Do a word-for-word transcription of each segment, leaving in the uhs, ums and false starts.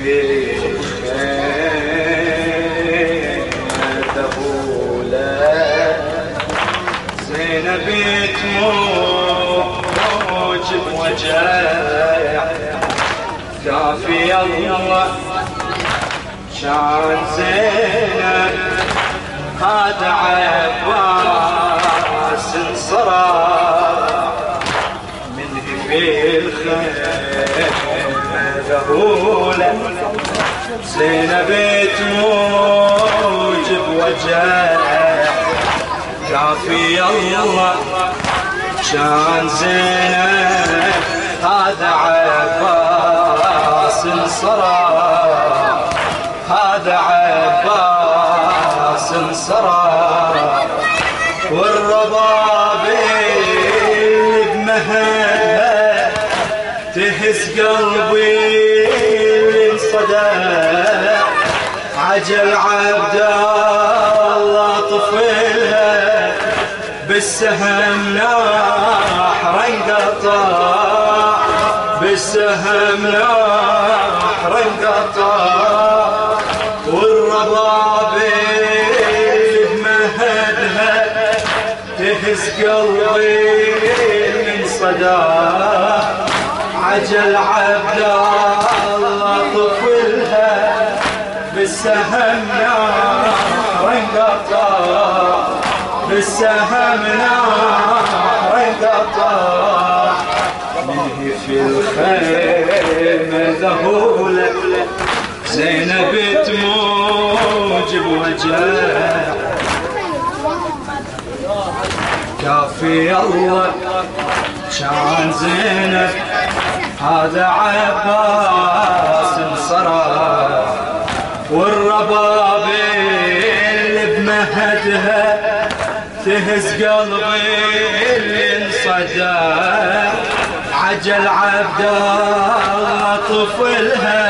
في خير ذهولة زينب تموج بوجع كافي الله شان زينب هذا عباس انصرع منه في الخير ذهولة زينب تموج بوجع كافي الله شان زينب هذا عباس انصرع هذا عباس انصرع والرباب بمهدها تهز قلبي انصدع عجل عبد الله طفلها بالسهم نحر انقطع بالسهم نحر انقطع والرباب بمهدها تهز قلبي من صدى عجل عبد الله طفلها بالسهم نحر انقطع بالسهم نحر انقطع منه في الخير ذهولة زينب تموج بوجع كافي الله شان زينب هذا عباس انصرع والرباب اللي بمهدها تهز قلبي اللي انصدع عجل عبد الله طفلها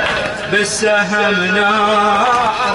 بالسهم نحر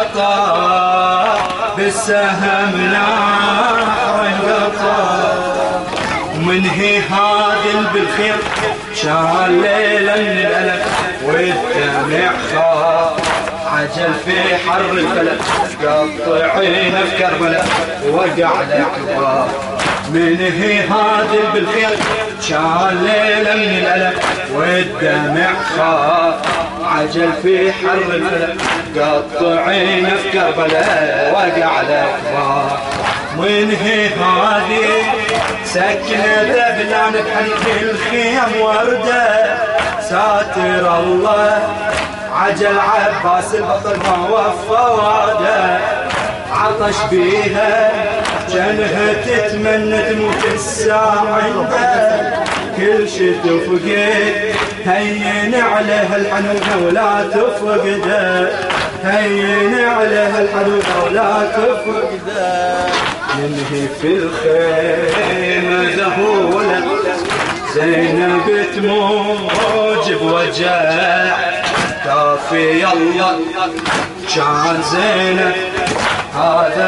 انقطع بالسهم نحر انقطع ومنهي هادل بالخير شال ليلة من الألم والدمع خاف عجل في حر الفلك قطعين في كربلاء وقع الأكبار منهي هادل بالخير شال ليلة من الألم والدمع خاف عجل في حر الفلك قطعين في كربلاء وقع الأكبار منهي هادي سكنة ذبلان بحنك الخيم وردة ساتر الله عجل عباس البطل ما وفى وعده عطش بيها جنها تتمنى تموت الساعة عنده كل شي تفقد هين عليها الحنوفة ولا تفقده هين عليها الحنوفة ولا تفقده ينهي في الخيمة ذهولة زينب تموج بوجع كافي الله شان زينب هذا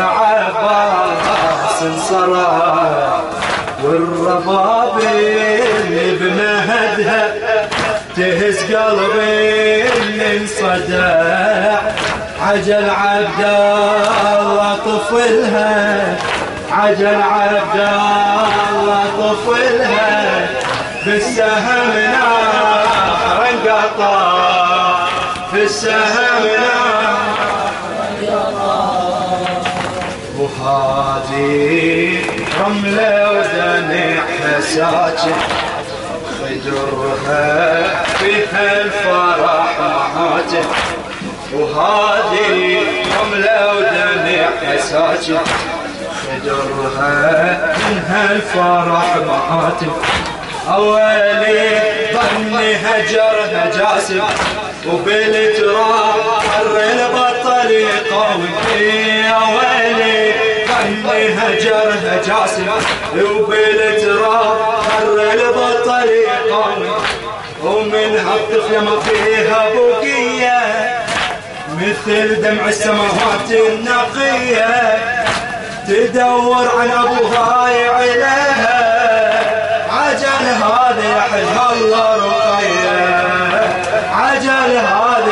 عباس انصرع والرباب اللي بمهدها تهز قلبي اللي انصدع عجل عبد الله طفلها عجل عبد الله طفلها بالسهم نحر انقطع بالسهم نحر انقطع وهادي رملة ودمعها ساكن خدرها فيها الفرح مهاتف وهادي رملة ودمعها ساكن خدرها منها الفرح مهاتف أولي ظني هجرها جاسم وبالتراب حر البطل يقوي أولي ظني هجرها جاسم وبالتراب حر البطل يقوي ومن هالطفلة ما فيها بقية مثل دمع السماوات النقية تدور عن أبوها يعلها عجل هذا يحج الله رقية عجل هذا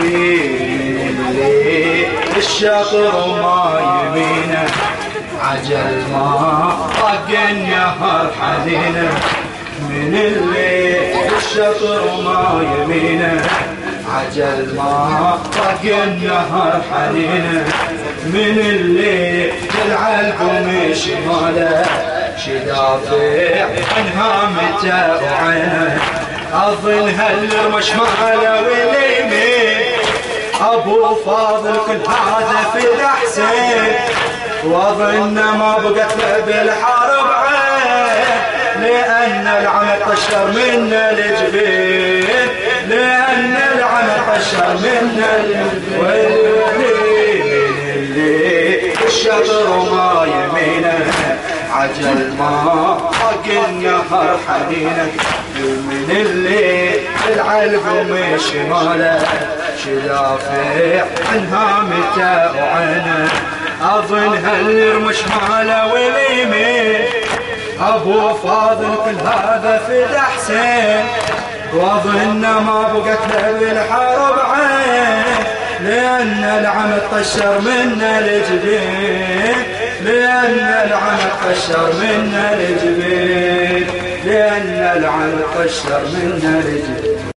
اللي الشطر ما يمينه عجل ما طق النهر حنينه من اللي الشطر ما يمينه عجل ما طق النهر حنينه من اللي العلقم شماله شدافع عنها متى وعينه اظن هالمشماله واليمين ابو فاضل كل هذا في الاحسن واظن ما بقت له بالحرب عين لان العمل طشر منا الجبين لان العمل طشر منا الجبين اللي الشطر ما يمينه عجل ما طق النهر حنينه ومن اللي العلقم شماله شدافع عنها متى وعينه اظن هالمشماله واليمين ابو فاضل كل هذا في الاحسن واظن ما بقت له بالحرب عين لان العمل طشر منا الجبين لان العمل طشر منا الجبين لان العمل طشر منا الجبين